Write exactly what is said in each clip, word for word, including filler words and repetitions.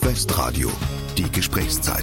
Nordwestradio. Die Gesprächszeit.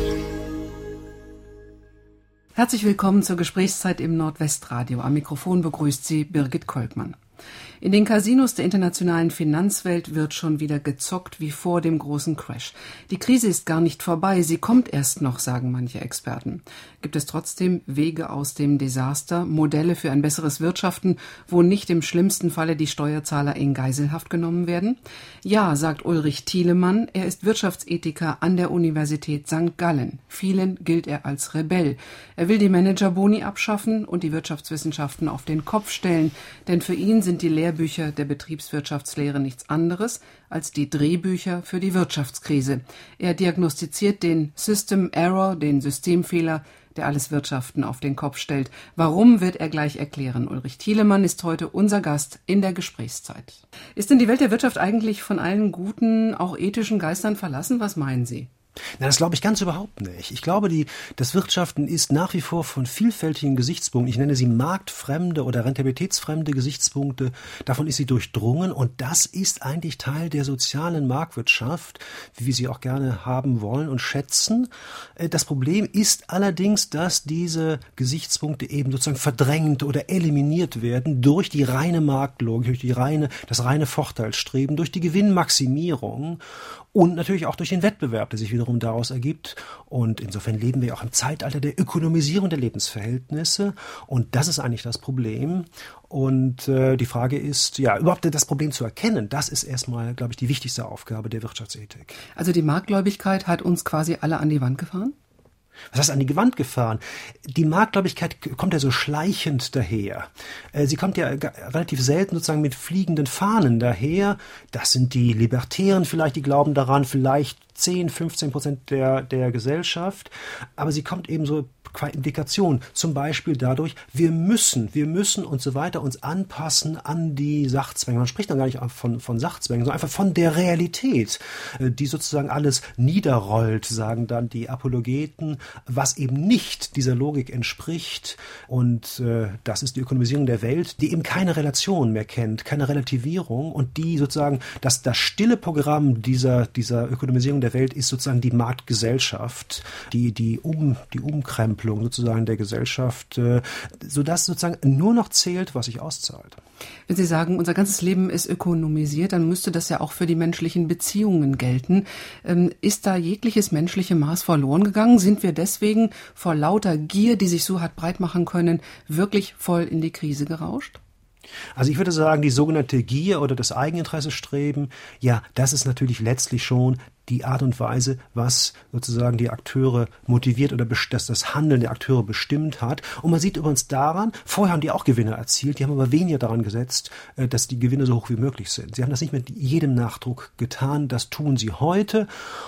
Herzlich willkommen zur Gesprächszeit im Nordwestradio. Am Mikrofon begrüßt Sie Birgit Kolkmann. In den Casinos der internationalen Finanzwelt wird schon wieder gezockt wie vor dem großen Crash. Die Krise ist gar nicht vorbei, sie kommt erst noch, sagen manche Experten. Gibt es trotzdem Wege aus dem Desaster, Modelle für ein besseres Wirtschaften, wo nicht im schlimmsten Falle die Steuerzahler in Geiselhaft genommen werden? Ja, sagt Ulrich Thielemann, er ist Wirtschaftsethiker an der Universität Sankt Gallen. Vielen gilt er als Rebell. Er will die Managerboni abschaffen und die Wirtschaftswissenschaften auf den Kopf stellen, denn für ihn sind die Lehrbücher der Betriebswirtschaftslehre nichts anderes als die Drehbücher für die Wirtschaftskrise. Er diagnostiziert den System Error, den Systemfehler, der alles Wirtschaften auf den Kopf stellt. Warum, wird er gleich erklären. Ulrich Thielemann ist heute unser Gast in der Gesprächszeit. Ist denn die Welt der Wirtschaft eigentlich von allen guten, auch ethischen Geistern verlassen? Was meinen Sie? Na, das glaube ich ganz überhaupt nicht. Ich glaube, die, das Wirtschaften ist nach wie vor von vielfältigen Gesichtspunkten, ich nenne sie marktfremde oder rentabilitätsfremde Gesichtspunkte, davon ist sie durchdrungen und das ist eigentlich Teil der sozialen Marktwirtschaft, wie wir sie auch gerne haben wollen und schätzen. Das Problem ist allerdings, dass diese Gesichtspunkte eben sozusagen verdrängt oder eliminiert werden durch die reine Marktlogik, durch die reine, das reine Vorteilsstreben, durch die Gewinnmaximierung und natürlich auch durch den Wettbewerb, der sich wiederum daraus ergibt. Und insofern leben wir auch im Zeitalter der Ökonomisierung der Lebensverhältnisse. Und das ist eigentlich das Problem. Und äh, die Frage ist, ja, überhaupt das Problem zu erkennen, das ist erstmal, glaube ich, die wichtigste Aufgabe der Wirtschaftsethik. Also die Marktgläubigkeit hat uns quasi alle an die Wand gefahren? Was heißt an die Wand gefahren? Die Marktgläubigkeit kommt ja so schleichend daher. Sie kommt ja relativ selten sozusagen mit fliegenden Fahnen daher. Das sind die Libertären vielleicht, die glauben daran, vielleicht zehn, fünfzehn Prozent der, der Gesellschaft. Aber sie kommt eben so qua Indikation, zum Beispiel dadurch, wir müssen, wir müssen und so weiter uns anpassen an die Sachzwänge. Man spricht dann gar nicht von, von Sachzwängen, sondern einfach von der Realität, die sozusagen alles niederrollt, sagen dann die Apologeten, was eben nicht dieser Logik entspricht. Und äh, das ist die Ökonomisierung der Welt, die eben keine Relation mehr kennt, keine Relativierung und die sozusagen, das, das stille Programm dieser, dieser Ökonomisierung der Welt ist sozusagen die Marktgesellschaft, die, die, um, die Umkrempelung sozusagen der Gesellschaft, äh, sodass sozusagen nur noch zählt, was sich auszahlt. Wenn Sie sagen, unser ganzes Leben ist ökonomisiert, dann müsste das ja auch für die menschlichen Beziehungen gelten. Ähm, ist da jegliches menschliche Maß verloren gegangen? Sind wir deswegen vor lauter Gier, die sich so hat breit machen können, wirklich voll in die Krise gerauscht? Also ich würde sagen, die sogenannte Gier oder das Eigeninteressestreben, ja, das ist natürlich letztlich schon die Art und Weise, was sozusagen die Akteure motiviert oder dass das Handeln der Akteure bestimmt hat. Und man sieht übrigens daran, vorher haben die auch Gewinne erzielt, die haben aber weniger daran gesetzt, dass die Gewinne so hoch wie möglich sind. Sie haben das nicht mit jedem Nachdruck getan, das tun sie heute.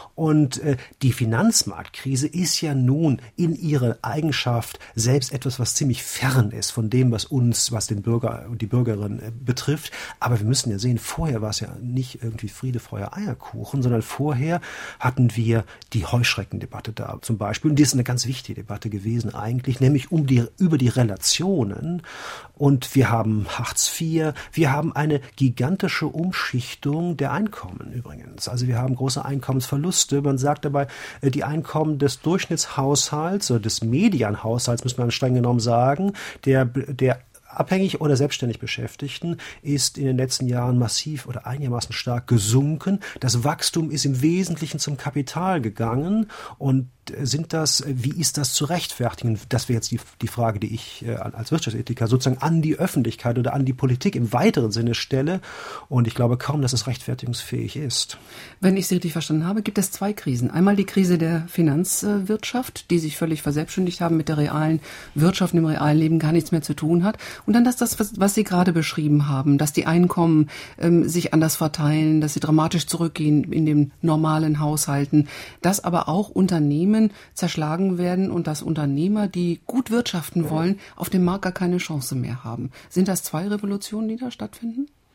Und die Finanzmarktkrise ist ja nun in ihrer Eigenschaft selbst etwas, was ziemlich fern ist von dem, was uns, was den Bürger und die Bürgerin betrifft. Aber wir müssen ja sehen, vorher war es ja nicht irgendwie Friede, Freude, Eierkuchen, sondern vorher hatten wir die Heuschreckendebatte da zum Beispiel. Und die ist eine ganz wichtige Debatte gewesen eigentlich, nämlich um die, über die Relationen. Und wir haben Hartz vier, wir haben eine gigantische Umschichtung der Einkommen übrigens. Also wir haben große Einkommensverluste. Man sagt dabei, die Einkommen des Durchschnittshaushalts oder des Medianhaushalts, muss man streng genommen sagen, der, der abhängig oder selbstständig Beschäftigten ist in den letzten Jahren massiv oder einigermaßen stark gesunken. Das Wachstum ist im Wesentlichen zum Kapital gegangen und sind das, wie ist das zu rechtfertigen? Das wäre jetzt die, die Frage, die ich äh, als Wirtschaftsethiker sozusagen an die Öffentlichkeit oder an die Politik im weiteren Sinne stelle. Und ich glaube kaum, dass es rechtfertigungsfähig ist. Wenn ich Sie richtig verstanden habe, gibt es zwei Krisen. Einmal die Krise der Finanzwirtschaft, die sich völlig verselbstständigt haben, mit der realen Wirtschaft, im realen Leben gar nichts mehr zu tun hat. Und dann das, das was, was Sie gerade beschrieben haben, dass die Einkommen ähm, sich anders verteilen, dass sie dramatisch zurückgehen in den normalen Haushalten, dass aber auch Unternehmen zerschlagen werden und dass Unternehmer, die gut wirtschaften wollen, auf dem Markt gar keine Chance mehr haben. Sind das zwei Revolutionen, die da stattfinden?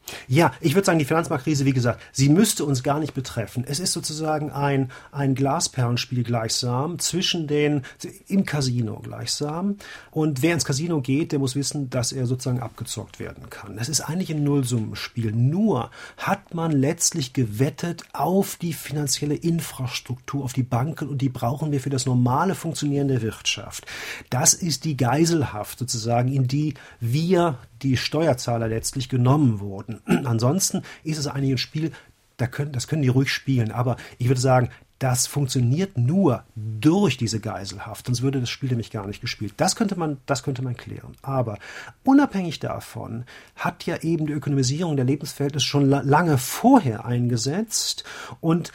Ja, ich würde sagen, die Finanzmarktkrise, wie gesagt, sie müsste uns gar nicht betreffen. Es ist sozusagen ein, ein Glasperlenspiel gleichsam zwischen den, im Casino gleichsam. Und wer ins Casino geht, der muss wissen, dass er sozusagen abgezockt werden kann. Es ist eigentlich ein Nullsummenspiel. Nur hat man letztlich gewettet auf die finanzielle Infrastruktur, auf die Banken, und die brauchen wir für das normale Funktionieren der Wirtschaft. Das ist die Geiselhaft sozusagen, in die wir, die Steuerzahler, letztlich genommen wurden. Ansonsten ist es eigentlich ein Spiel, da können, das können die ruhig spielen, aber ich würde sagen, das funktioniert nur durch diese Geiselhaft, sonst würde das Spiel nämlich gar nicht gespielt. Das könnte man, das könnte man klären. Aber unabhängig davon hat ja eben die Ökonomisierung der Lebensverhältnisse schon la- lange vorher eingesetzt, und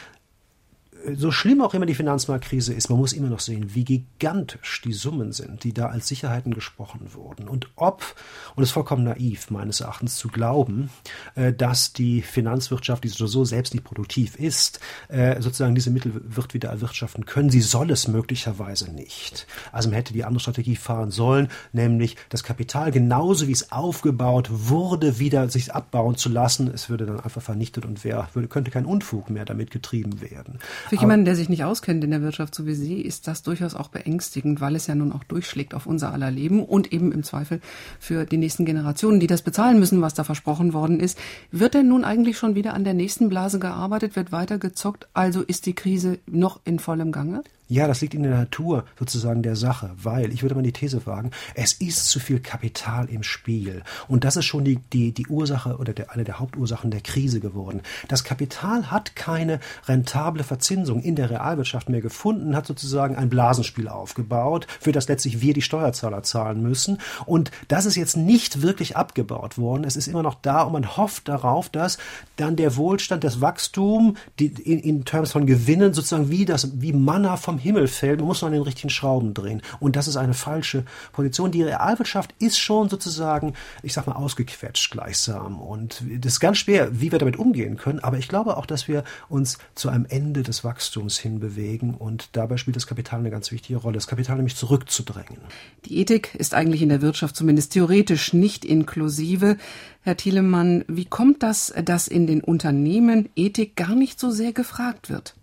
so schlimm auch immer die Finanzmarktkrise ist, man muss immer noch sehen, wie gigantisch die Summen sind, die da als Sicherheiten gesprochen wurden. Und ob, und es ist vollkommen naiv meines Erachtens zu glauben, dass die Finanzwirtschaft, die so selbst nicht produktiv ist, sozusagen diese Mittel wird wieder erwirtschaften können. Sie soll es möglicherweise nicht. Also man hätte die andere Strategie fahren sollen, nämlich das Kapital genauso wie es aufgebaut wurde, wieder sich abbauen zu lassen. Es würde dann einfach vernichtet und wer, würde, könnte kein Unfug mehr damit getrieben werden. Für jemanden, der sich nicht auskennt in der Wirtschaft, so wie Sie, ist das durchaus auch beängstigend, weil es ja nun auch durchschlägt auf unser aller Leben und eben im Zweifel für die nächsten Generationen, die das bezahlen müssen, was da versprochen worden ist. Wird denn nun eigentlich schon wieder an der nächsten Blase gearbeitet, wird weiter gezockt, also ist die Krise noch in vollem Gange? Ja, das liegt in der Natur sozusagen der Sache, weil, ich würde mal die These wagen, es ist zu viel Kapital im Spiel. Und das ist schon die, die, die Ursache oder der, eine der Hauptursachen der Krise geworden. Das Kapital hat keine rentable Verzinsung in der Realwirtschaft mehr gefunden, hat sozusagen ein Blasenspiel aufgebaut, für das letztlich wir die Steuerzahler zahlen müssen. Und das ist jetzt nicht wirklich abgebaut worden. Es ist immer noch da und man hofft darauf, dass dann der Wohlstand, das Wachstum, die, in, in Terms von Gewinnen sozusagen wie das, wie Manna vom Himmel fällt, man muss nur an den richtigen Schrauben drehen. Und das ist eine falsche Position. Die Realwirtschaft ist schon sozusagen, ich sag mal, ausgequetscht gleichsam. Und das ist ganz schwer, wie wir damit umgehen können. Aber ich glaube auch, dass wir uns zu einem Ende des Wachstums hinbewegen. Und dabei spielt das Kapital eine ganz wichtige Rolle, das Kapital nämlich zurückzudrängen. Die Ethik ist eigentlich in der Wirtschaft zumindest theoretisch nicht inklusive. Herr Thielemann, wie kommt das, dass in den Unternehmen Ethik gar nicht so sehr gefragt wird?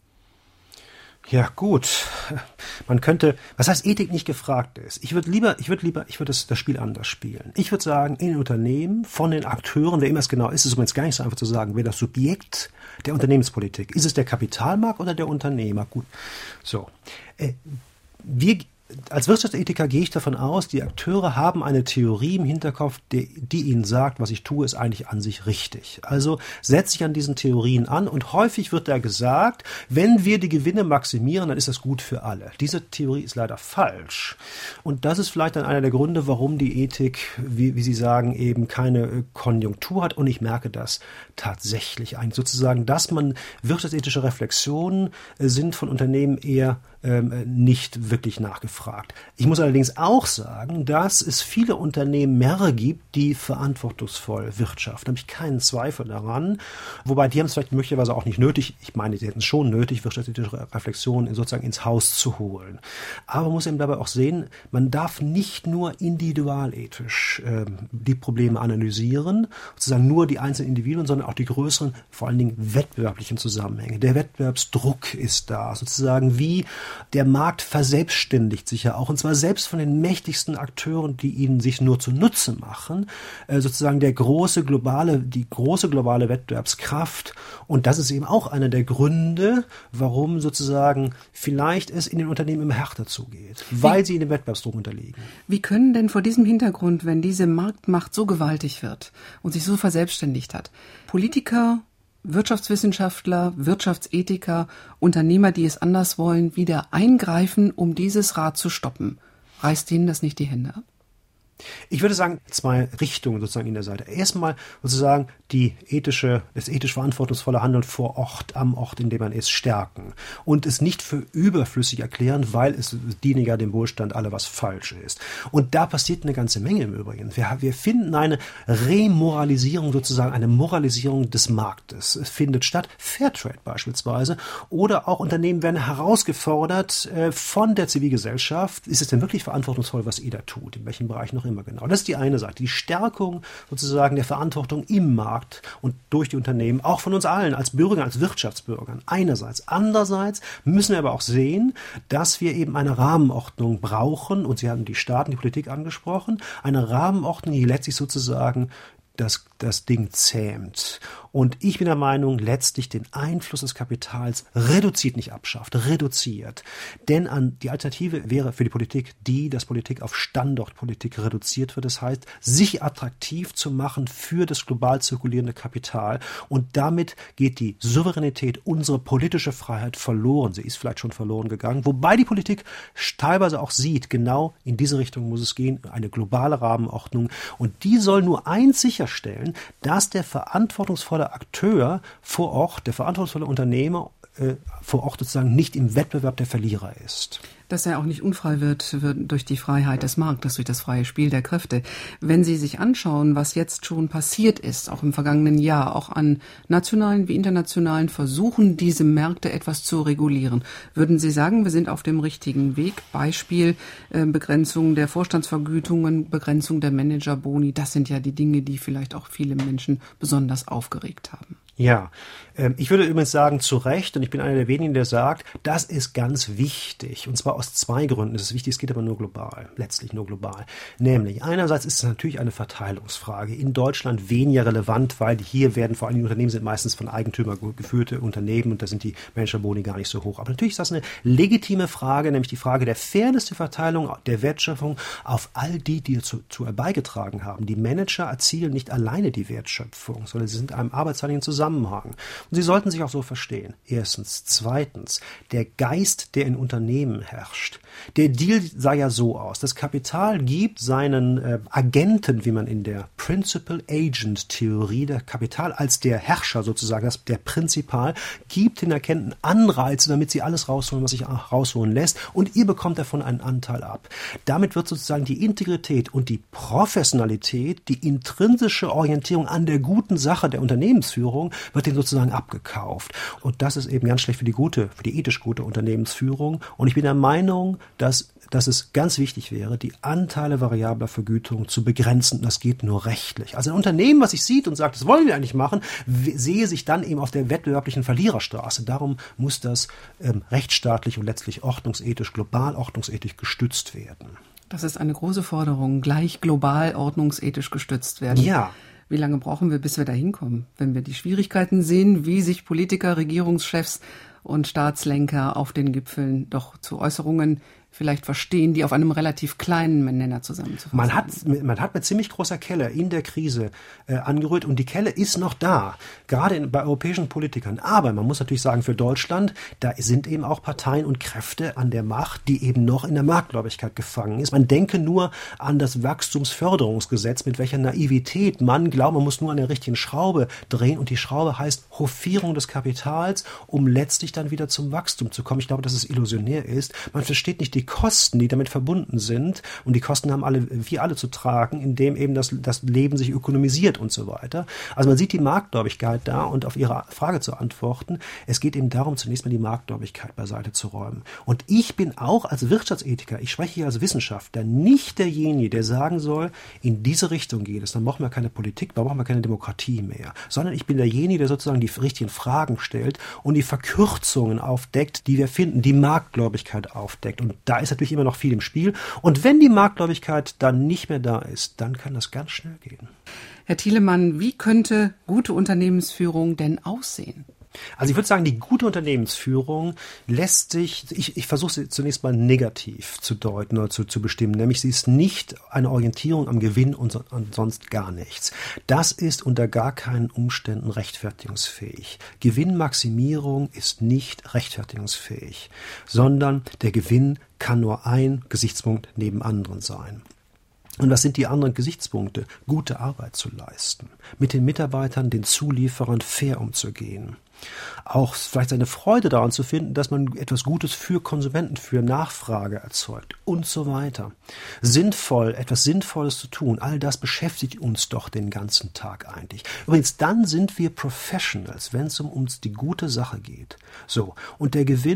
Ja, gut. Man könnte, was heißt Ethik nicht gefragt ist? Ich würde lieber, ich würde lieber, ich würde das, das Spiel anders spielen. Ich würde sagen, in den Unternehmen, von den Akteuren, wer immer es genau ist, ist übrigens gar nicht so einfach zu sagen, wer das Subjekt der Unternehmenspolitik, ist es der Kapitalmarkt oder der Unternehmer? Gut. So. Äh, wir, Als Wirtschaftsethiker gehe ich davon aus, die Akteure haben eine Theorie im Hinterkopf, die, die ihnen sagt, was ich tue, ist eigentlich an sich richtig. Also setze ich an diesen Theorien an und häufig wird da gesagt, wenn wir die Gewinne maximieren, dann ist das gut für alle. Diese Theorie ist leider falsch. Und das ist vielleicht dann einer der Gründe, warum die Ethik, wie, wie Sie sagen, eben keine Konjunktur hat. Und ich merke das tatsächlich eigentlich sozusagen, dass man wirtschaftsethische Reflexionen sind von Unternehmen eher ähm, nicht wirklich nachgefragt. Ich muss allerdings auch sagen, dass es viele Unternehmen mehr gibt, die verantwortungsvoll wirtschaften. Da habe ich keinen Zweifel daran. Wobei, die haben es vielleicht möglicherweise auch nicht nötig. Ich meine, sie hätten es schon nötig, wirtschaftliche Reflexionen sozusagen ins Haus zu holen. Aber man muss eben dabei auch sehen, man darf nicht nur individualethisch äh, die Probleme analysieren, sozusagen nur die einzelnen Individuen, sondern auch die größeren, vor allen Dingen wettbewerblichen Zusammenhänge. Der Wettbewerbsdruck ist da, sozusagen wie der Markt verselbstständigt sich ja auch, und zwar selbst von den mächtigsten Akteuren, die ihn sich nur zunutze machen, äh, sozusagen der große globale, die große globale Wettbewerbskraft. Und das ist eben auch einer der Gründe, warum sozusagen vielleicht es in den Unternehmen immer härter zugeht, weil wie, sie in dem Wettbewerbsdruck unterliegen. Wie können denn vor diesem Hintergrund, wenn diese Marktmacht so gewaltig wird und sich so verselbstständigt hat, Politiker, Wirtschaftswissenschaftler, Wirtschaftsethiker, Unternehmer, die es anders wollen, wieder eingreifen, um dieses Rad zu stoppen? Reißt denen das nicht die Hände ab? Ich würde sagen, zwei Richtungen sozusagen in der Seite. Erstmal sozusagen die ethische, das ethisch verantwortungsvolle Handeln vor Ort, am Ort, in dem man ist, stärken. Und es nicht für überflüssig erklären, weil es diene ja dem Wohlstand alle, was falsch ist. Und da passiert eine ganze Menge im Übrigen. Wir, wir finden eine Remoralisierung sozusagen, eine Moralisierung des Marktes. Es findet statt, Fairtrade beispielsweise, oder auch Unternehmen werden herausgefordert äh, von der Zivilgesellschaft. Ist es denn wirklich verantwortungsvoll, was ihr da tut? In welchem Bereich noch noch immer genau. Das ist die eine Seite, die Stärkung sozusagen der Verantwortung im Markt und durch die Unternehmen, auch von uns allen als Bürgern, als Wirtschaftsbürgern einerseits. Andererseits müssen wir aber auch sehen, dass wir eben eine Rahmenordnung brauchen, und Sie haben die Staaten, die Politik angesprochen, eine Rahmenordnung, die letztlich sozusagen das, das Ding zähmt. Und ich bin der Meinung, letztlich den Einfluss des Kapitals reduziert, nicht abschafft, reduziert. Denn an, die Alternative wäre für die Politik die, dass Politik auf Standortpolitik reduziert wird. Das heißt, sich attraktiv zu machen für das global zirkulierende Kapital. Und damit geht die Souveränität, unsere politische Freiheit verloren. Sie ist vielleicht schon verloren gegangen. Wobei die Politik teilweise auch sieht, genau in diese Richtung muss es gehen, eine globale Rahmenordnung. Und die soll nur eins sicherstellen, dass der verantwortungsvolle Akteur vor Ort, der verantwortungsvolle Unternehmer äh, vor Ort sozusagen nicht im Wettbewerb der Verlierer ist. Dass er auch nicht unfrei wird, wird durch die Freiheit des Marktes, durch das freie Spiel der Kräfte. Wenn Sie sich anschauen, was jetzt schon passiert ist, auch im vergangenen Jahr, auch an nationalen wie internationalen Versuchen, diese Märkte etwas zu regulieren, würden Sie sagen, wir sind auf dem richtigen Weg? Beispiel äh, Begrenzung der Vorstandsvergütungen, Begrenzung der Managerboni, das sind ja die Dinge, die vielleicht auch viele Menschen besonders aufgeregt haben. Ja, ähm, ich würde übrigens sagen, zu Recht, und ich bin einer der wenigen, der sagt, das ist ganz wichtig. Und zwar aus zwei Gründen. Das ist wichtig, es geht aber nur global, letztlich nur global. Nämlich, einerseits ist es natürlich eine Verteilungsfrage. In Deutschland weniger relevant, weil hier werden vor allem die Unternehmen sind meistens von Eigentümer geführte Unternehmen und da sind die Managerboni gar nicht so hoch. Aber natürlich ist das eine legitime Frage, nämlich die Frage der Fairness der Verteilung der Wertschöpfung auf all die, die dazu beigetragen haben. Die Manager erzielen nicht alleine die Wertschöpfung, sondern sie sind in einem arbeitsteiligen Zusammenhang. Und sie sollten sich auch so verstehen. Erstens. Zweitens. Der Geist, der in Unternehmen herrscht. Der Deal sah ja so aus. Das Kapital gibt seinen äh, Agenten, wie man in der Principal-Agent-Theorie, der Kapital als der Herrscher sozusagen, das, der Prinzipal, gibt den Erkennten Anreize, damit sie alles rausholen, was sich rausholen lässt. Und ihr bekommt davon einen Anteil ab. Damit wird sozusagen die Integrität und die Professionalität, die intrinsische Orientierung an der guten Sache der Unternehmensführung, wird denen sozusagen abgekauft. Und das ist eben ganz schlecht für die gute, für die ethisch gute Unternehmensführung. Und ich bin der Meinung, dass, dass es ganz wichtig wäre, die Anteile variabler Vergütung zu begrenzen. Das geht nur rechtlich. Also ein Unternehmen, was sich sieht und sagt, das wollen wir eigentlich machen, sehe sich dann eben auf der wettbewerblichen Verliererstraße. Darum muss das ähm, rechtsstaatlich und letztlich ordnungsethisch, global ordnungsethisch gestützt werden. Das ist eine große Forderung, gleich global ordnungsethisch gestützt werden. Ja. Wie lange brauchen wir, bis wir da hinkommen? Wenn wir die Schwierigkeiten sehen, wie sich Politiker, Regierungschefs und Staatslenker auf den Gipfeln doch zu Äußerungen vielleicht verstehen, die auf einem relativ kleinen Nenner zusammenzufassen. Man hat, man hat mit ziemlich großer Kelle in der Krise äh, angerührt und die Kelle ist noch da, gerade in, bei europäischen Politikern. Aber man muss natürlich sagen, für Deutschland, da sind eben auch Parteien und Kräfte an der Macht, die eben noch in der Marktgläubigkeit gefangen ist. Man denke nur an das Wachstumsförderungsgesetz, mit welcher Naivität man glaubt, man muss nur an der richtigen Schraube drehen und die Schraube heißt Hauffierung des Kapitals, um letztlich dann wieder zum Wachstum zu kommen. Ich glaube, dass es illusionär ist. Man versteht nicht die Kosten, die damit verbunden sind, und die Kosten haben alle, wir alle zu tragen, indem eben das, das Leben sich ökonomisiert und so weiter. Also man sieht die Marktgläubigkeit da, und auf Ihre Frage zu antworten, es geht eben darum, zunächst mal die Marktgläubigkeit beiseite zu räumen. Und ich bin auch als Wirtschaftsethiker, ich spreche hier als Wissenschaftler, nicht derjenige, der sagen soll, in diese Richtung geht es, dann brauchen wir keine Politik, dann brauchen wir keine Demokratie mehr, sondern ich bin derjenige, der sozusagen die richtigen Fragen stellt und die Verkürzungen aufdeckt, die wir finden, die Marktgläubigkeit aufdeckt. Und da ist natürlich immer noch viel im Spiel. Und wenn die Marktgläubigkeit dann nicht mehr da ist, dann kann das ganz schnell gehen. Herr Thielemann, wie könnte gute Unternehmensführung denn aussehen? Also ich würde sagen, die gute Unternehmensführung lässt sich, ich, ich versuche sie zunächst mal negativ zu deuten oder zu, zu bestimmen, nämlich sie ist nicht eine Orientierung am Gewinn und, so, und sonst gar nichts. Das ist unter gar keinen Umständen rechtfertigungsfähig. Gewinnmaximierung ist nicht rechtfertigungsfähig, sondern der Gewinn kann nur ein Gesichtspunkt neben anderen sein. Und was sind die anderen Gesichtspunkte? Gute Arbeit zu leisten, mit den Mitarbeitern, den Zulieferern fair umzugehen. Auch vielleicht seine Freude daran zu finden, dass man etwas Gutes für Konsumenten, für Nachfrage erzeugt und so weiter. Sinnvoll, etwas Sinnvolles zu tun, all das beschäftigt uns doch den ganzen Tag eigentlich. Übrigens, dann sind wir Professionals, wenn es um uns die gute Sache geht. So, und der Gewinn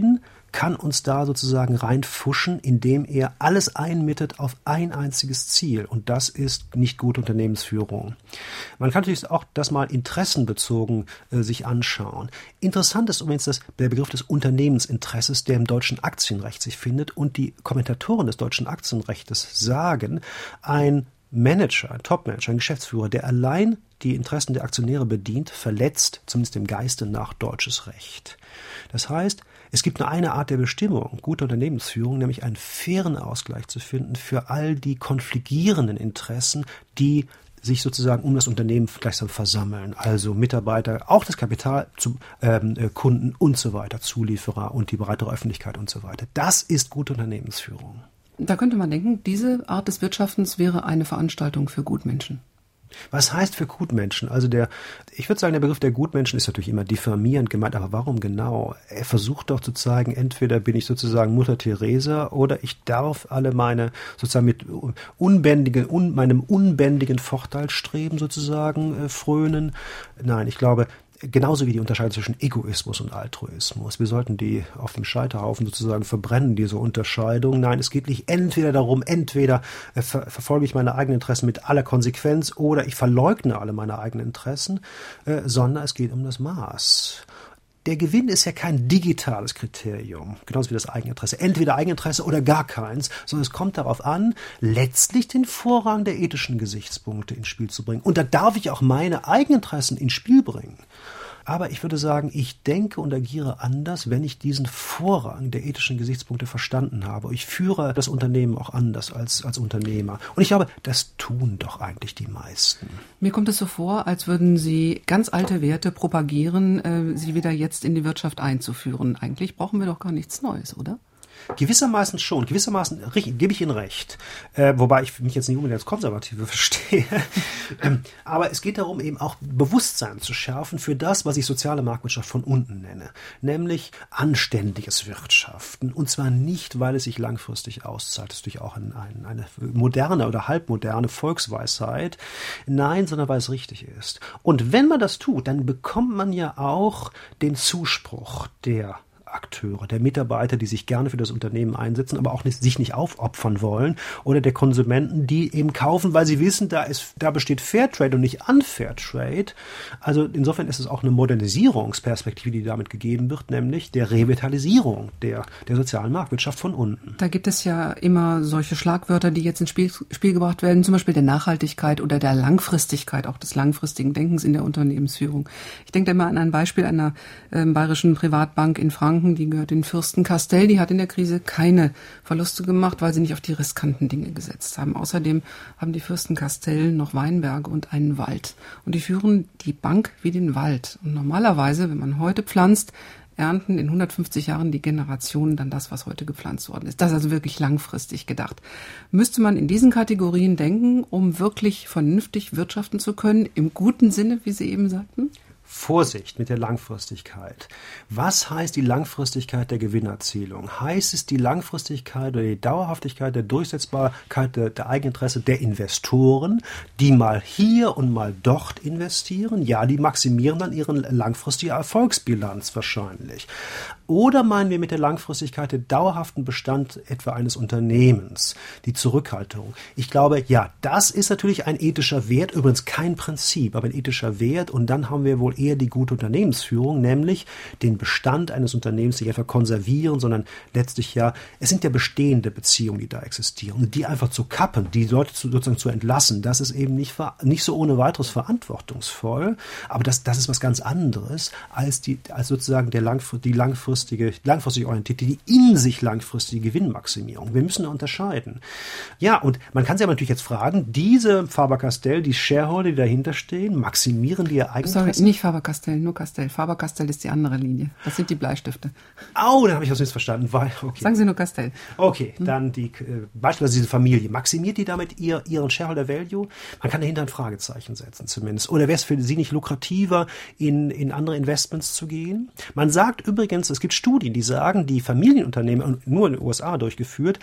kann uns da sozusagen reinfuschen, indem er alles einmittet auf ein einziges Ziel. Und das ist nicht gute Unternehmensführung. Man kann natürlich auch das mal interessenbezogen äh, sich anschauen. Interessant ist übrigens das, der Begriff des Unternehmensinteresses, der im deutschen Aktienrecht sich findet. Und die Kommentatoren des deutschen Aktienrechts sagen, ein Manager, ein Topmanager, ein Geschäftsführer, der allein die Interessen der Aktionäre bedient, verletzt, zumindest im Geiste nach, deutsches Recht. Das heißt, es gibt nur eine Art der Bestimmung guter Unternehmensführung, nämlich einen fairen Ausgleich zu finden für all die konfligierenden Interessen, die sich sozusagen um das Unternehmen gleichsam versammeln. Also Mitarbeiter, auch das Kapital, zu, ähm, Kunden und so weiter, Zulieferer und die breitere Öffentlichkeit und so weiter. Das ist gute Unternehmensführung. Da könnte man denken, diese Art des Wirtschaftens wäre eine Veranstaltung für Gutmenschen. Was heißt für Gutmenschen? Also der, ich würde sagen, der Begriff der Gutmenschen ist natürlich immer diffamierend gemeint, aber warum genau? Er versucht doch zu zeigen, entweder bin ich sozusagen Mutter Teresa oder ich darf alle meine, sozusagen mit unbändigen, un, meinem unbändigen Vorteilsstreben sozusagen äh, frönen. Nein, ich glaube, genauso wie die Unterscheidung zwischen Egoismus und Altruismus. Wir sollten die auf dem Scheiterhaufen sozusagen verbrennen, diese Unterscheidung. Nein, es geht nicht entweder darum, entweder äh, ver- verfolge ich meine eigenen Interessen mit aller Konsequenz oder ich verleugne alle meine eigenen Interessen, äh, sondern es geht um das Maß. Der Gewinn ist ja kein digitales Kriterium, genauso wie das Eigeninteresse. Entweder Eigeninteresse oder gar keins, sondern es kommt darauf an, letztlich den Vorrang der ethischen Gesichtspunkte ins Spiel zu bringen. Und da darf ich auch meine Eigeninteressen ins Spiel bringen. Aber ich würde sagen, ich denke und agiere anders, wenn ich diesen Vorrang der ethischen Gesichtspunkte verstanden habe. Ich führe das Unternehmen auch anders als, als Unternehmer. Und ich glaube, das tun doch eigentlich die meisten. Mir kommt es so vor, als würden Sie ganz alte Werte propagieren, äh, sie wieder jetzt in die Wirtschaft einzuführen. Eigentlich brauchen wir doch gar nichts Neues, oder? Gewissermaßen schon, gewissermaßen gebe ich Ihnen recht, äh, wobei ich mich jetzt nicht unbedingt als Konservative verstehe. ähm, aber es geht darum, eben auch Bewusstsein zu schärfen für das, was ich soziale Marktwirtschaft von unten nenne, nämlich anständiges Wirtschaften. Und zwar nicht, weil es sich langfristig auszahlt. Das ist natürlich auch ein, ein, eine moderne oder halbmoderne Volksweisheit. Nein, sondern weil es richtig ist. Und wenn man das tut, dann bekommt man ja auch den Zuspruch der Akteure, der Mitarbeiter, die sich gerne für das Unternehmen einsetzen, aber auch nicht, sich nicht aufopfern wollen, oder der Konsumenten, die eben kaufen, weil sie wissen, da ist, da besteht Fairtrade und nicht Unfairtrade. Also insofern ist es auch eine Modernisierungsperspektive, die damit gegeben wird, nämlich der Revitalisierung der, der sozialen Marktwirtschaft von unten. Da gibt es ja immer solche Schlagwörter, die jetzt ins Spiel, Spiel gebracht werden, zum Beispiel der Nachhaltigkeit oder der Langfristigkeit, auch des langfristigen Denkens in der Unternehmensführung. Ich denke da mal an ein Beispiel einer äh, bayerischen Privatbank in Frankreich, die gehört den Fürsten Castell, die hat in der Krise keine Verluste gemacht, weil sie nicht auf die riskanten Dinge gesetzt haben. Außerdem haben die Fürsten Castell noch Weinberge und einen Wald. Und die führen die Bank wie den Wald. Und normalerweise, wenn man heute pflanzt, ernten in hundertfünfzig Jahren die Generationen dann das, was heute gepflanzt worden ist. Das ist also wirklich langfristig gedacht. Müsste man in diesen Kategorien denken, um wirklich vernünftig wirtschaften zu können, im guten Sinne, wie Sie eben sagten? Vorsicht mit der Langfristigkeit. Was heißt die Langfristigkeit der Gewinnerzielung? Heißt es die Langfristigkeit oder die Dauerhaftigkeit der Durchsetzbarkeit der, der Eigeninteresse der Investoren, die mal hier und mal dort investieren? Ja, die maximieren dann ihre langfristige Erfolgsbilanz wahrscheinlich. Oder meinen wir mit der Langfristigkeit den dauerhaften Bestand etwa eines Unternehmens, die Zurückhaltung? Ich glaube, ja, das ist natürlich ein ethischer Wert, übrigens kein Prinzip, aber ein ethischer Wert. Und dann haben wir wohl eher die gute Unternehmensführung, nämlich den Bestand eines Unternehmens nicht etwa konservieren, sondern letztlich ja, es sind ja bestehende Beziehungen, die da existieren. Und die einfach zu kappen, die Leute zu, sozusagen zu entlassen, das ist eben nicht, nicht so ohne weiteres verantwortungsvoll. Aber das, das ist was ganz anderes als, die, als sozusagen der Langfr- die langfristige langfristig orientierte, die in sich langfristige Gewinnmaximierung. Wir müssen da unterscheiden. Ja, und man kann sich aber natürlich jetzt fragen, diese Faber-Castell, die Shareholder, die dahinter stehen, maximieren die ihr Eigeninteresse? Sorry, nicht Faber-Castell, nur Castell. Faber-Castell ist die andere Linie. Das sind die Bleistifte. Oh, da habe ich was missverstanden. Weil, okay. Sagen Sie nur Castell. Okay, hm. dann die, äh, beispielsweise diese Familie. Maximiert die damit ihr, ihren Shareholder-Value? Man kann dahinter ein Fragezeichen setzen zumindest. Oder wäre es für Sie nicht lukrativer, in, in andere Investments zu gehen? Man sagt übrigens, es gibt Studien, die sagen, die Familienunternehmen, nur in den U S A durchgeführt,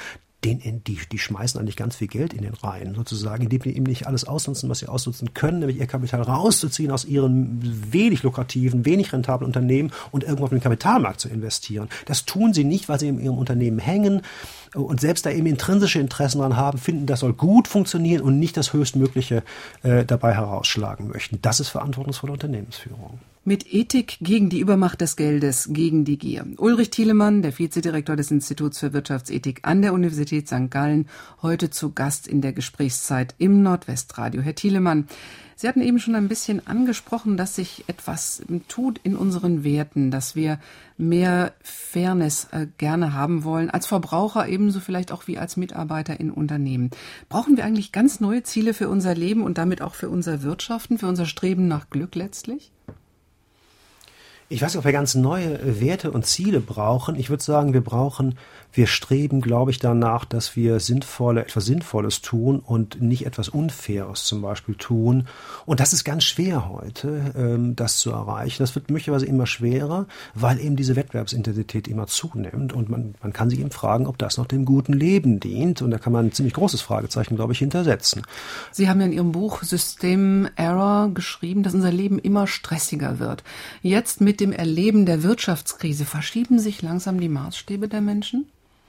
den, die, die schmeißen eigentlich ganz viel Geld in den Reihen, sozusagen, indem die eben nicht alles ausnutzen, was sie ausnutzen können, nämlich ihr Kapital rauszuziehen aus ihren wenig lukrativen, wenig rentablen Unternehmen und irgendwo auf den Kapitalmarkt zu investieren. Das tun sie nicht, weil sie in ihrem Unternehmen hängen und selbst da eben intrinsische Interessen dran haben, finden, das soll gut funktionieren und nicht das Höchstmögliche äh, dabei herausschlagen möchten. Das ist verantwortungsvolle Unternehmensführung. Mit Ethik gegen die Übermacht des Geldes, gegen die Gier. Ulrich Thielemann, der Vizedirektor des Instituts für Wirtschaftsethik an der Universität Sankt Gallen, heute zu Gast in der Gesprächszeit im Nordwestradio. Herr Thielemann, Sie hatten eben schon ein bisschen angesprochen, dass sich etwas tut in unseren Werten, dass wir mehr Fairness äh, gerne haben wollen, als Verbraucher ebenso vielleicht auch wie als Mitarbeiter in Unternehmen. Brauchen wir eigentlich ganz neue Ziele für unser Leben und damit auch für unser Wirtschaften, für unser Streben nach Glück letztlich? Ich weiß nicht, ob wir ganz neue Werte und Ziele brauchen. Ich würde sagen, wir brauchen, wir streben, glaube ich, danach, dass wir sinnvolle, etwas Sinnvolles tun und nicht etwas Unfaires zum Beispiel tun. Und das ist ganz schwer heute, ähm, das zu erreichen. Das wird möglicherweise immer schwerer, weil eben diese Wettbewerbsintensität immer zunimmt. Und man, man kann sich eben fragen, ob das noch dem guten Leben dient. Und da kann man ein ziemlich großes Fragezeichen, glaube ich, hintersetzen. Sie haben ja in Ihrem Buch System Error geschrieben, dass unser Leben immer stressiger wird. Jetzt mit Mit dem Erleben der Wirtschaftskrise verschieben sich langsam die Maßstäbe der Menschen?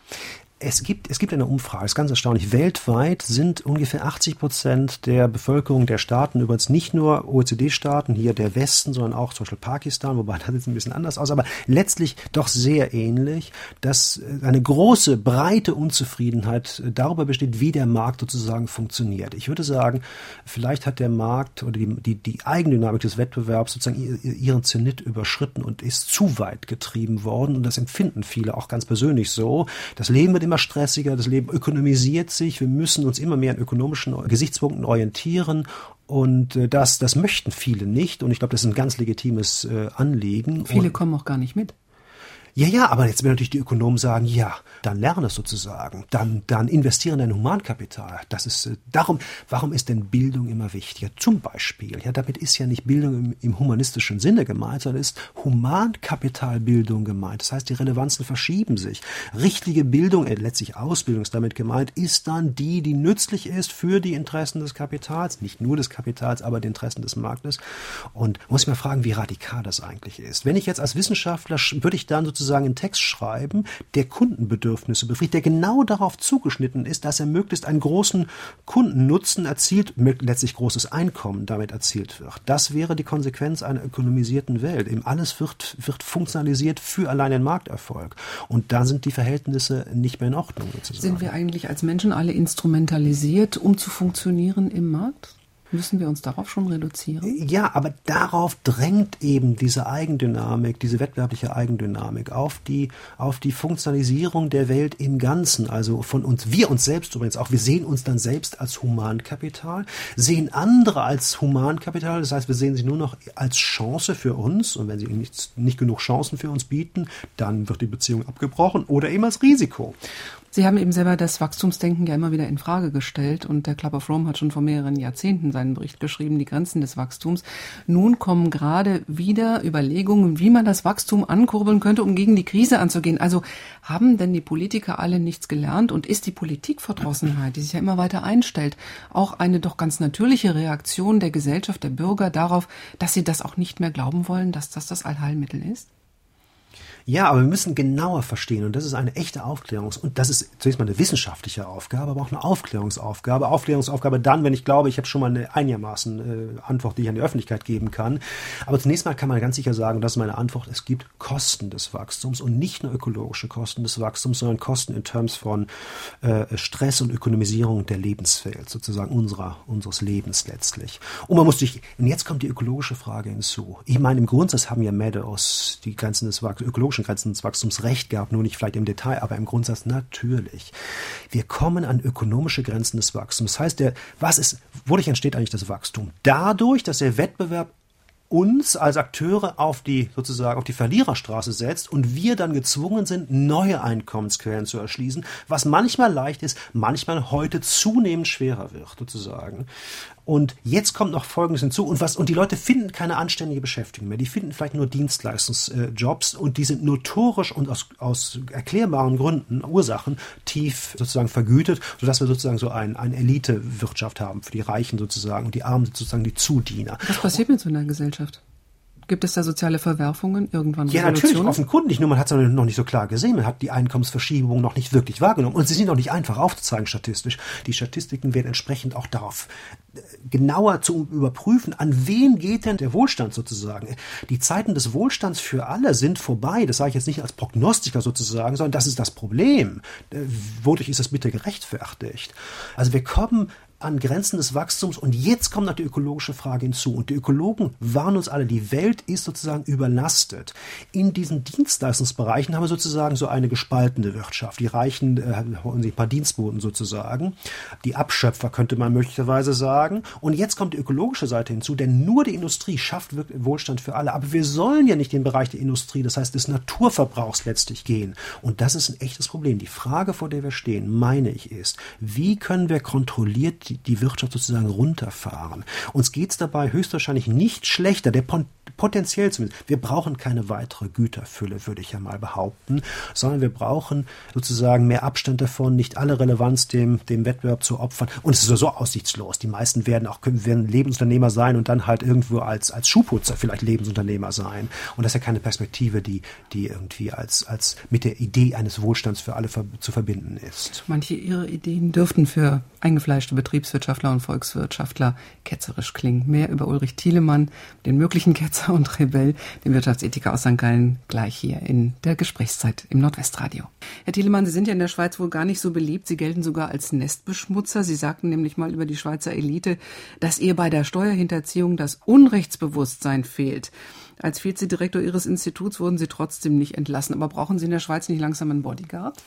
Es gibt, es gibt eine Umfrage, das ist ganz erstaunlich. Weltweit sind ungefähr achtzig Prozent der Bevölkerung der Staaten, übrigens nicht nur O E C D-Staaten, hier der Westen, sondern auch zum Beispiel Pakistan, wobei das jetzt ein bisschen anders aus, aber letztlich doch sehr ähnlich, dass eine große, breite Unzufriedenheit darüber besteht, wie der Markt sozusagen funktioniert. Ich würde sagen, vielleicht hat der Markt oder die, die, die Eigendynamik des Wettbewerbs sozusagen ihren Zenit überschritten und ist zu weit getrieben worden. Und das empfinden viele auch ganz persönlich so. Das Leben wird immer stressiger, das Leben ökonomisiert sich, wir müssen uns immer mehr an ökonomischen Gesichtspunkten orientieren und äh, das, das möchten viele nicht und ich glaube, das ist ein ganz legitimes äh, Anliegen. Viele und kommen auch gar nicht mit. Ja, ja, aber jetzt werden natürlich die Ökonomen sagen, ja, dann lerne es sozusagen, dann, dann investiere in dein Humankapital. Das ist, äh, darum, warum ist denn Bildung immer wichtiger? Zum Beispiel, ja, damit ist ja nicht Bildung im, im humanistischen Sinne gemeint, sondern ist Humankapitalbildung gemeint. Das heißt, die Relevanzen verschieben sich. Richtige Bildung, äh, letztlich Ausbildung ist damit gemeint, ist dann die, die nützlich ist für die Interessen des Kapitals, nicht nur des Kapitals, aber die Interessen des Marktes. Und muss ich mal fragen, wie radikal das eigentlich ist. Wenn ich jetzt als Wissenschaftler, würde ich dann sozusagen einen Text schreiben, der Kundenbedürfnisse befriedigt, der genau darauf zugeschnitten ist, dass er möglichst einen großen Kundennutzen erzielt, letztlich großes Einkommen damit erzielt wird. Das wäre die Konsequenz einer ökonomisierten Welt. Eben alles wird, wird funktionalisiert für allein den Markterfolg. Und da sind die Verhältnisse nicht mehr in Ordnung sozusagen. Sind wir eigentlich als Menschen alle instrumentalisiert, um zu funktionieren im Markt? Müssen wir uns darauf schon reduzieren? Ja, aber darauf drängt eben diese Eigendynamik, diese wettbewerbliche Eigendynamik auf die, auf die Funktionalisierung der Welt im Ganzen. Also von uns, wir uns selbst übrigens auch. Wir sehen uns dann selbst als Humankapital, sehen andere als Humankapital. Das heißt, wir sehen sie nur noch als Chance für uns. Und wenn sie nicht, nicht genug Chancen für uns bieten, dann wird die Beziehung abgebrochen oder eben als Risiko. Sie haben eben selber das Wachstumsdenken ja immer wieder in Frage gestellt und der Club of Rome hat schon vor mehreren Jahrzehnten seinen Bericht geschrieben, die Grenzen des Wachstums. Nun kommen gerade wieder Überlegungen, wie man das Wachstum ankurbeln könnte, um gegen die Krise anzugehen. Also haben denn die Politiker alle nichts gelernt und ist die Politikverdrossenheit, die sich ja immer weiter einstellt, auch eine doch ganz natürliche Reaktion der Gesellschaft, der Bürger darauf, dass sie das auch nicht mehr glauben wollen, dass das das Allheilmittel ist? Ja, aber wir müssen genauer verstehen und das ist eine echte Aufklärungs- und das ist zunächst mal eine wissenschaftliche Aufgabe, aber auch eine Aufklärungsaufgabe. Aufklärungsaufgabe dann, wenn ich glaube, ich habe schon mal eine einigermaßen äh, Antwort, die ich an die Öffentlichkeit geben kann. Aber zunächst mal kann man ganz sicher sagen, und das ist meine Antwort, es gibt Kosten des Wachstums und nicht nur ökologische Kosten des Wachstums, sondern Kosten in Terms von äh, Stress und Ökonomisierung der Lebenswelt, sozusagen unserer, unseres Lebens letztlich. Und man muss sich, und jetzt kommt die ökologische Frage hinzu. Ich meine, im Grundsatz haben ja Meadows die Grenzen des Wachstums, ökologischen Grenzen des Wachstums recht gehabt, nur nicht vielleicht im Detail, aber im Grundsatz natürlich. Wir kommen an ökonomische Grenzen des Wachstums. Das heißt, der, was ist, wodurch entsteht eigentlich das Wachstum? Dadurch, dass der Wettbewerb uns als Akteure auf die sozusagen auf die Verliererstraße setzt und wir dann gezwungen sind, neue Einkommensquellen zu erschließen, was manchmal leicht ist, manchmal heute zunehmend schwerer wird sozusagen. Und jetzt kommt noch Folgendes hinzu. Und was, und die Leute finden keine anständige Beschäftigung mehr. Die finden vielleicht nur Dienstleistungsjobs und die sind notorisch und aus, aus erklärbaren Gründen, Ursachen, tief sozusagen vergütet, sodass wir sozusagen so ein, eine Elitewirtschaft haben für die Reichen sozusagen und die Armen sind sozusagen die Zudiener. Was passiert mit so einer Gesellschaft? Gibt es da soziale Verwerfungen irgendwann? Ja, natürlich, offenkundig. Nur man hat es noch nicht so klar gesehen. Man hat die Einkommensverschiebung noch nicht wirklich wahrgenommen. Und sie sind auch nicht einfach aufzuzeigen statistisch. Die Statistiken werden entsprechend auch darauf genauer zu überprüfen, an wen geht denn der Wohlstand sozusagen. Die Zeiten des Wohlstands für alle sind vorbei. Das sage ich jetzt nicht als Prognostiker sozusagen, sondern das ist das Problem. Wodurch ist das bitte gerechtfertigt? Also wir kommen an Grenzen des Wachstums und jetzt kommt noch die ökologische Frage hinzu. Und die Ökologen warnen uns alle, die Welt ist sozusagen überlastet. In diesen Dienstleistungsbereichen haben wir sozusagen so eine gespaltene Wirtschaft. Die Reichen äh, holen sich ein paar Dienstboten sozusagen. Die Abschöpfer könnte man möglicherweise sagen. Und jetzt kommt die ökologische Seite hinzu, denn nur die Industrie schafft Wohlstand für alle. Aber wir sollen ja nicht in den Bereich der Industrie, das heißt des Naturverbrauchs letztlich gehen. Und das ist ein echtes Problem. Die Frage, vor der wir stehen, meine ich, ist, wie können wir kontrolliert die, die Wirtschaft sozusagen runterfahren? Uns geht es dabei höchstwahrscheinlich nicht schlechter, der potenziell zumindest. Wir brauchen keine weitere Güterfülle, würde ich ja mal behaupten, sondern wir brauchen sozusagen mehr Abstand davon, nicht alle Relevanz dem, dem Wettbewerb zu opfern. Und es ist sowieso aussichtslos. Die meisten werden auch werden Lebensunternehmer sein und dann halt irgendwo als, als Schuhputzer vielleicht Lebensunternehmer sein. Und das ist ja keine Perspektive, die, die irgendwie als, als mit der Idee eines Wohlstands für alle ver, zu verbinden ist. Manche ihrer Ideen dürften für eingefleischte Betriebswirtschaftler und Volkswirtschaftler ketzerisch klingen. Mehr über Ulrich Thielemann, den möglichen Ketzer und Rebell, den Wirtschaftsethiker aus Sankt Gallen, gleich hier in der Gesprächszeit im Nordwestradio. Herr Thielemann, Sie sind ja in der Schweiz wohl gar nicht so beliebt. Sie gelten sogar als Nestbeschmutzer. Sie sagten nämlich mal über die Schweizer Elite, dass ihr bei der Steuerhinterziehung das Unrechtsbewusstsein fehlt. Als Vizedirektor Ihres Instituts wurden Sie trotzdem nicht entlassen. Aber brauchen Sie in der Schweiz nicht langsam einen Bodyguard?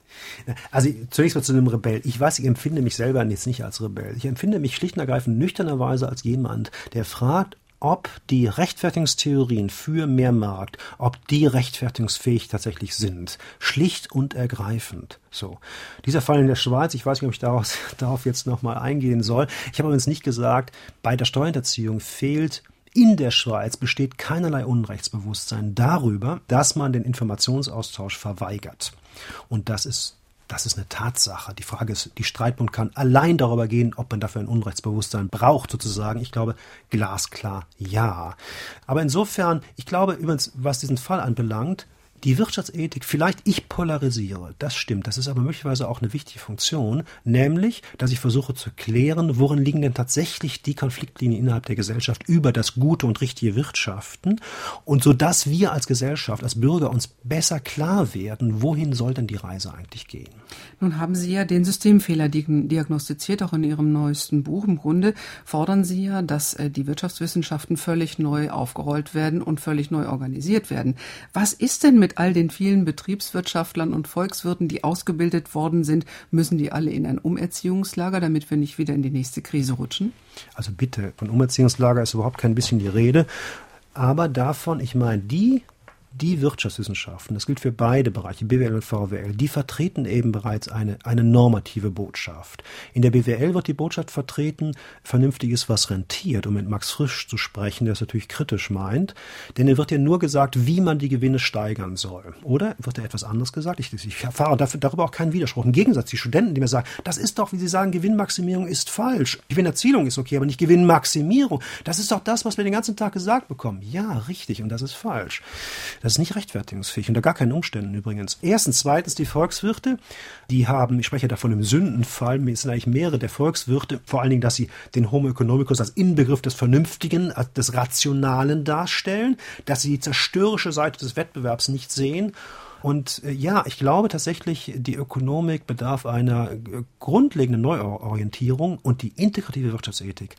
Also zunächst mal zu dem Rebell. Ich weiß, ich empfinde mich selber jetzt nicht als Rebell. Ich empfinde mich schlicht und ergreifend nüchternerweise als jemand, der fragt, ob die Rechtfertigungstheorien für mehr Markt, ob die rechtfertigungsfähig tatsächlich sind. Schlicht und ergreifend. So. Dieser Fall in der Schweiz, ich weiß nicht, ob ich daraus, darauf jetzt nochmal eingehen soll. Ich habe übrigens nicht gesagt, bei der Steuerhinterziehung fehlt in der Schweiz besteht keinerlei Unrechtsbewusstsein darüber, dass man den Informationsaustausch verweigert. Und das ist, das ist eine Tatsache. Die Frage ist, die Streitpunkt kann allein darüber gehen, ob man dafür ein Unrechtsbewusstsein braucht, sozusagen. Ich glaube, glasklar ja. Aber insofern, ich glaube übrigens, was diesen Fall anbelangt, die Wirtschaftsethik, vielleicht ich polarisiere, das stimmt, das ist aber möglicherweise auch eine wichtige Funktion, nämlich, dass ich versuche zu klären, worin liegen denn tatsächlich die Konfliktlinien innerhalb der Gesellschaft über das gute und richtige Wirtschaften und so dass wir als Gesellschaft, als Bürger uns besser klar werden, wohin soll denn die Reise eigentlich gehen. Nun haben Sie ja den Systemfehler diagnostiziert, auch in Ihrem neuesten Buch. Im Grunde fordern Sie ja, dass die Wirtschaftswissenschaften völlig neu aufgerollt werden und völlig neu organisiert werden. Was ist denn mit all den vielen Betriebswirtschaftlern und Volkswirten, die ausgebildet worden sind? Müssen die alle in ein Umerziehungslager, damit wir nicht wieder in die nächste Krise rutschen? Also bitte, von Umerziehungslager ist überhaupt kein bisschen die Rede. Aber davon, ich meine, die Die Wirtschaftswissenschaften, das gilt für beide Bereiche, B W L und V W L, die vertreten eben bereits eine, eine normative Botschaft. In der B W L wird die Botschaft vertreten, vernünftig ist, was rentiert, um mit Max Frisch zu sprechen, der es natürlich kritisch meint, denn er wird ja nur gesagt, wie man die Gewinne steigern soll. Oder wird er etwas anderes gesagt? Ich, ich erfahre dafür, darüber auch keinen Widerspruch. Im Gegensatz, die Studenten, die mir sagen, das ist doch, wie sie sagen, Gewinnmaximierung ist falsch. Gewinnerzielung ist okay, aber nicht Gewinnmaximierung. Das ist doch das, was wir den ganzen Tag gesagt bekommen. Ja, richtig, und das ist falsch. Das ist nicht rechtfertigungsfähig, unter gar keinen Umständen übrigens. Erstens, zweitens, die Volkswirte, die haben, ich spreche davon im Sündenfall, es sind eigentlich mehrere der Volkswirte, vor allen Dingen, dass sie den Homo economicus als Inbegriff des Vernünftigen, des Rationalen darstellen, dass sie die zerstörerische Seite des Wettbewerbs nicht sehen. Und äh, ja, ich glaube tatsächlich, die Ökonomik bedarf einer äh, grundlegenden Neuorientierung und die integrative Wirtschaftsethik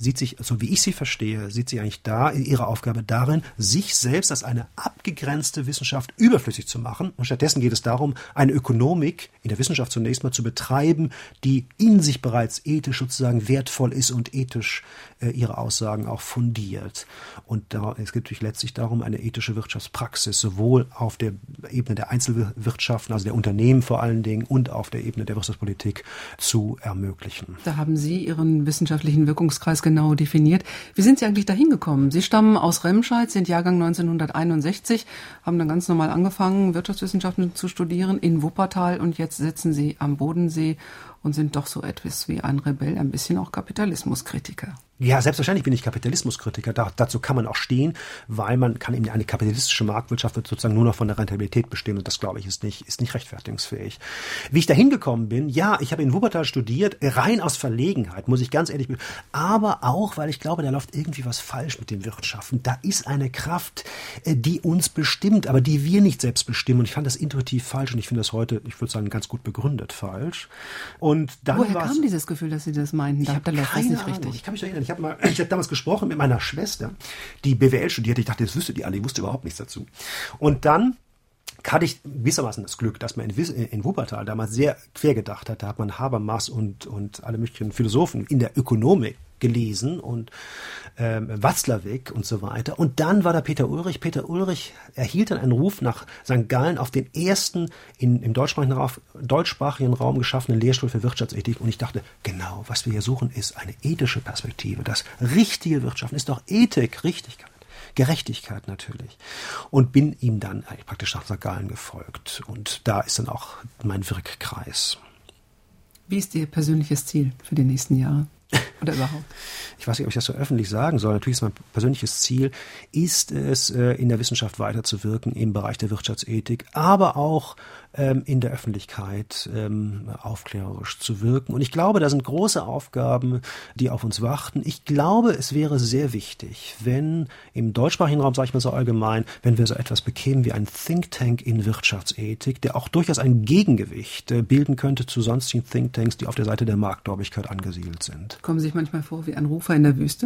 sieht sich, so wie ich sie verstehe, sieht sie eigentlich da ihre Aufgabe darin, sich selbst als eine abgegrenzte Wissenschaft überflüssig zu machen. Und stattdessen geht es darum, eine Ökonomik in der Wissenschaft zunächst mal zu betreiben, die in sich bereits ethisch sozusagen wertvoll ist und ethisch äh, ihre Aussagen auch fundiert. Und da, es geht natürlich letztlich darum, eine ethische Wirtschaftspraxis sowohl auf der Ebene der Einzelwirtschaften, also der Unternehmen vor allen Dingen, und auf der Ebene der Wirtschaftspolitik zu ermöglichen. Da haben Sie Ihren wissenschaftlichen Wirkungskreis genau definiert. Wie sind Sie eigentlich dahin gekommen? Sie stammen aus Remscheid, sind Jahrgang neunzehnhunderteinundsechzig, haben dann ganz normal angefangen, Wirtschaftswissenschaften zu studieren in Wuppertal, und jetzt sitzen Sie am Bodensee und sind doch so etwas wie ein Rebell, ein bisschen auch Kapitalismuskritiker. Ja, selbstverständlich bin ich Kapitalismuskritiker. Da, dazu kann man auch stehen, weil man kann eben eine kapitalistische Marktwirtschaft wird sozusagen nur noch von der Rentabilität bestimmen, und das, glaube ich, ist nicht, ist nicht rechtfertigungsfähig. Wie ich da hingekommen bin, ja, ich habe in Wuppertal studiert, rein aus Verlegenheit, muss ich ganz ehrlich sagen, aber auch, weil ich glaube, da läuft irgendwie was falsch mit den Wirtschaften. Da ist eine Kraft, die uns bestimmt, aber die wir nicht selbst bestimmen, und ich fand das intuitiv falsch, und ich finde das heute, ich würde sagen, ganz gut begründet falsch. Und dann Woher kam dieses Gefühl, dass Sie das meinten? Da, ich da läuft das nicht Ahnung. richtig. Ich kann mich erinnern, ich habe mal, ich habe damals gesprochen mit meiner Schwester, die B W L studierte. Ich dachte, das wüsste die alle, ich wusste überhaupt nichts dazu. Und dann hatte ich gewissermaßen das Glück, dass man in, in Wuppertal damals sehr quer gedacht hat. Da hat man Habermas und, und alle möglichen Philosophen in der Ökonomik gelesen und ähm, Watzlawick und so weiter. Und dann war da Peter Ulrich. Peter Ulrich erhielt dann einen Ruf nach Sankt Gallen auf den ersten in, im deutschsprachigen Raum, deutschsprachigen Raum geschaffenen Lehrstuhl für Wirtschaftsethik. Und ich dachte, genau, was wir hier suchen, ist eine ethische Perspektive. Das richtige Wirtschaften ist doch Ethik, Richtigkeit. Gerechtigkeit natürlich. Und bin ihm dann praktisch nach Sankt Gallen gefolgt. Und da ist dann auch mein Wirkkreis. Wie ist Ihr persönliches Ziel für die nächsten Jahre? Oder überhaupt? Ich weiß nicht, ob ich das so öffentlich sagen soll. Natürlich ist mein persönliches Ziel, ist es, in der Wissenschaft weiterzuwirken im Bereich der Wirtschaftsethik, aber auch in der Öffentlichkeit aufklärerisch zu wirken. Und ich glaube, da sind große Aufgaben, die auf uns warten. Ich glaube, es wäre sehr wichtig, wenn im deutschsprachigen Raum, sage ich mal so allgemein, wenn wir so etwas bekämen wie einen Think Tank in Wirtschaftsethik, der auch durchaus ein Gegengewicht bilden könnte zu sonstigen Thinktanks, die auf der Seite der Marktgläubigkeit angesiedelt sind. Kommen Sie sich manchmal vor wie ein Rufer in der Wüste?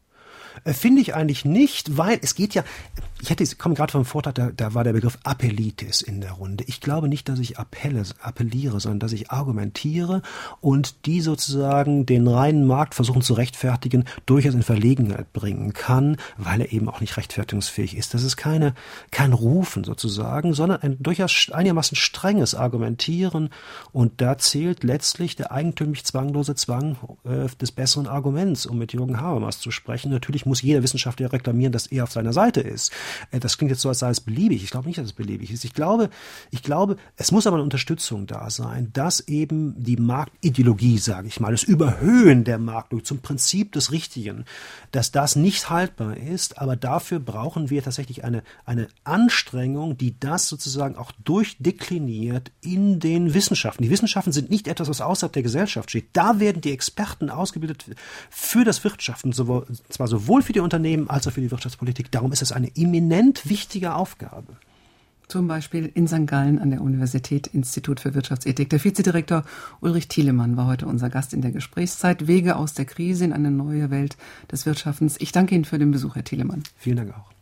Finde ich eigentlich nicht, weil es geht ja, ich hätte, ich komme gerade vom Vortrag, da, da war der Begriff Appellitis in der Runde. Ich glaube nicht, dass ich appelle, appelliere, sondern dass ich argumentiere und die sozusagen den reinen Markt versuchen zu rechtfertigen, durchaus in Verlegenheit bringen kann, weil er eben auch nicht rechtfertigungsfähig ist. Das ist keine, kein Rufen sozusagen, sondern ein durchaus einigermaßen strenges Argumentieren, und da zählt letztlich der eigentümlich zwanglose Zwang äh, des besseren Arguments, um mit Jürgen Habermas zu sprechen. Natürlich muss jeder Wissenschaftler reklamieren, dass er auf seiner Seite ist. Das klingt jetzt so, als sei es beliebig. Ich glaube nicht, dass es beliebig ist. Ich glaube, ich glaube, es muss aber eine Unterstützung da sein, dass eben die Marktideologie, sage ich mal, das Überhöhen der Marktlogik zum Prinzip des Richtigen, dass das nicht haltbar ist. Aber dafür brauchen wir tatsächlich eine, eine Anstrengung, die das sozusagen auch durchdekliniert in den Wissenschaften. Die Wissenschaften sind nicht etwas, was außerhalb der Gesellschaft steht. Da werden die Experten ausgebildet für das Wirtschaften, sowohl, zwar sowohl Sowohl für die Unternehmen als auch für die Wirtschaftspolitik. Darum ist es eine eminent wichtige Aufgabe. Zum Beispiel in Sankt Gallen an der Universität Institut für Wirtschaftsethik. Der Vizedirektor Ulrich Thielemann war heute unser Gast in der Gesprächszeit. Wege aus der Krise in eine neue Welt des Wirtschaftens. Ich danke Ihnen für den Besuch, Herr Thielemann. Vielen Dank auch.